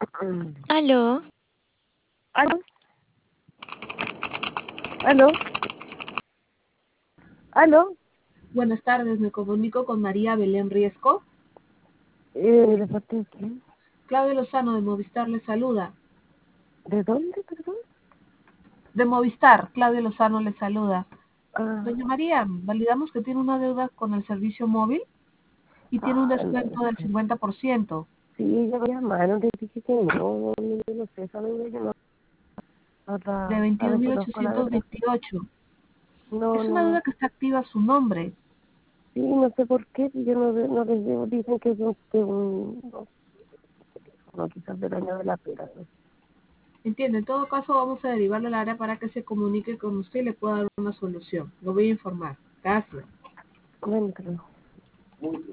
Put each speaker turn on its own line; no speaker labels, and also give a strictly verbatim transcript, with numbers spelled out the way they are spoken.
Mm.
¿Aló?
¿Aló? ¿Aló? ¿Aló?
Buenas tardes, me comunico con María Belén Riesco.
Eh, ¿De parte de quién?
Claudio Lozano de Movistar le saluda.
¿De dónde, perdón?
De Movistar, Claudio Lozano le saluda.
Ah,
Doña María, validamos que tiene una deuda con el servicio móvil y tiene un
ah, no,
descuento del
sí,
cincuenta por ciento.
sí, ya me llamaron, te dije que no, no, yo no sé, esa deuda yo no, no
De
la, la
veintidós mil
desconozco, la
ochocientos
verdad.
veintiocho.
No,
Es
no,
una deuda
no.
que está activa a su nombre.
Sí, no sé por qué, si yo no, ve- no les veo, dicen que es un, que un no, no, quizás del año de la pera, ¿no?
Entiende, en todo caso vamos a derivarlo al área para que se comunique con usted y le pueda dar una solución. Lo voy a informar. Gracias.
Bueno, creo.